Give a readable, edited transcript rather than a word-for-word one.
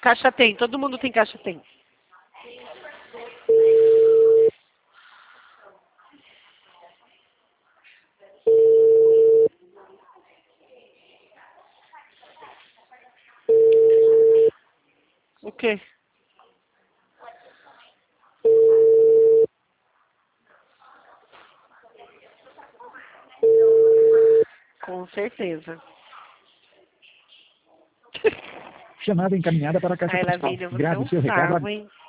Caixa tem, todo mundo tem caixa tem. O quê? Com certeza. Chamada encaminhada para a caixa Ai, postal. Lavínia, você é Grave um seu recado. sarro, hein?